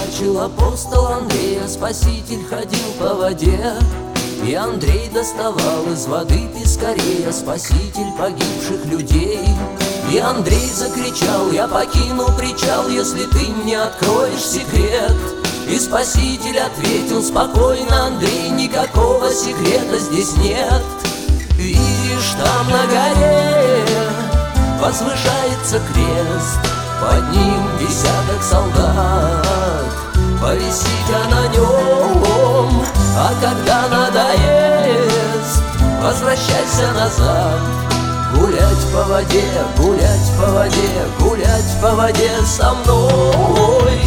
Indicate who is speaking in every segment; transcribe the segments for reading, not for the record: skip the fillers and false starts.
Speaker 1: судачил апостол Андрей, а Спаситель ходил по воде. И Андрей доставал из воды пескарей, а Спаситель погибших людей. И Андрей закричал: я покину причал, если ты мне откроешь секрет. И Спаситель ответил: спокойно, Андрей, никакого секрета здесь нет. Видишь, там на горе возвышается крест, под ним десяток солдат, повиси-ка на нем, а когда надоест, возвращайся назад. Гулять по воде, гулять по воде, гулять по воде со мной.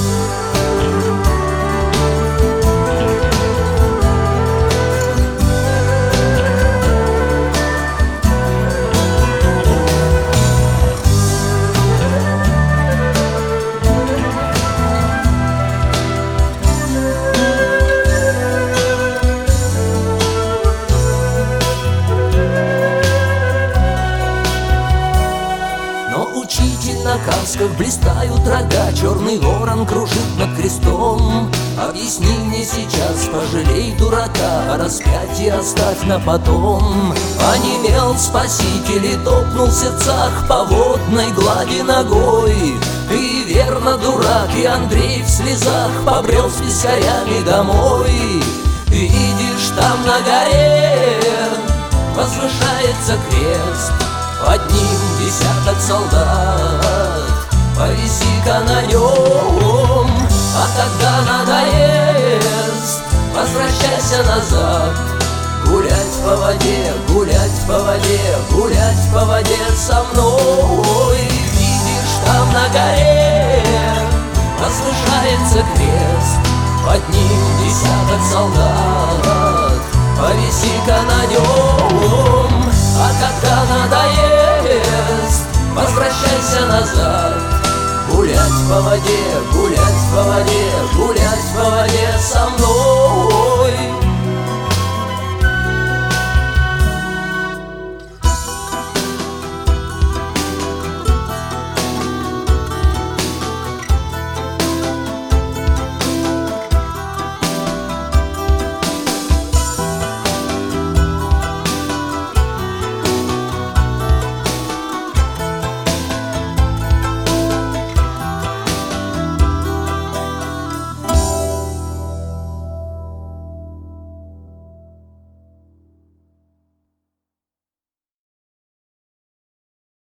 Speaker 1: Учитель на касках, блистают рога, черный ворон кружит над крестом. Объясни мне сейчас, пожалей дурака, а распятие оставь на потом. Онемел Спаситель и топнул в сердцах по водной глади ногой. И верно, дурак, и Андрей в слезах побрел с пескарями домой. Видишь, там на горе возвышается крест, под ним десяток солдат, повиси-ка на нем, а когда надоест, возвращайся назад. Гулять по воде, гулять по воде, гулять по воде со мной. Видишь, там на горе возвышается крест, под ним десяток солдат, повиси-ка на нем, а когда надоест, возвращайся назад. Гулять по воде, гулять по воде, гулять по воде со мной.